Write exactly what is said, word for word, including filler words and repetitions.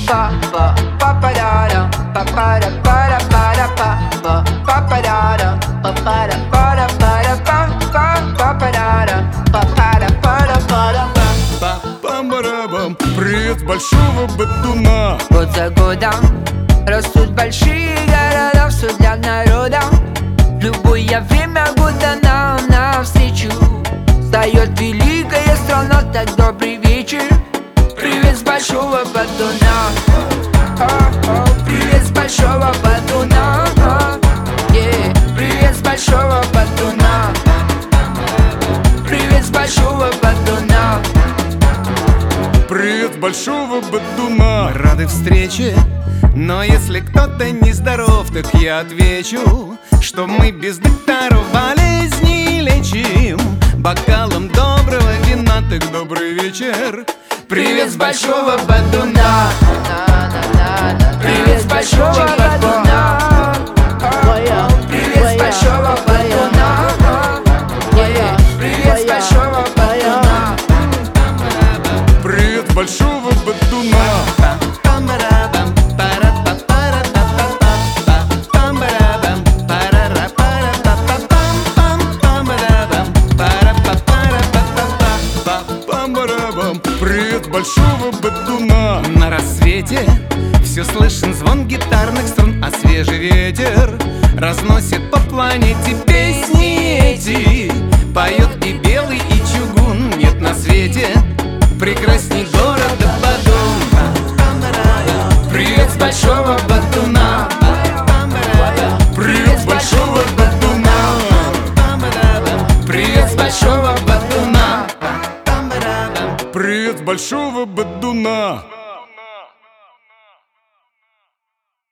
па па па па да да па па да па да па да па па па па да да па па да па да па да па па па па да да па па да па да па да па. Пам-барабам, привет с большого Батуна. Год за годом растут большие города, все для народа. В любое время года нам навстречу встает великая страна. Так добрый вечер, привет с большого Батуна. Привет с большого Батуна. Yeah. Привет с большого Батуна. Привет с большого Батуна. Привет с большого Батуна. Мы рады встрече, но если кто-то нездоров, так я отвечу, что мы без докторов болезни лечим бокалом доброго вина. Так добрый вечер, Привет с большого Батуна. Привет с большого Батуна. Привет с большого Батуна. Привет с большого Батуна. Привет с большого Батуна. Привет с большого Батуна. На рассвете все слышен звон гитарных струн, а свежий ветер разносит по планете песни эти. Поет и белый, и чугун, нет на свете прекрасней города Батум. Привет с большого Батуна. Привет с большого Батуна. Привет с большого Батуна. Привет с большого Батуна.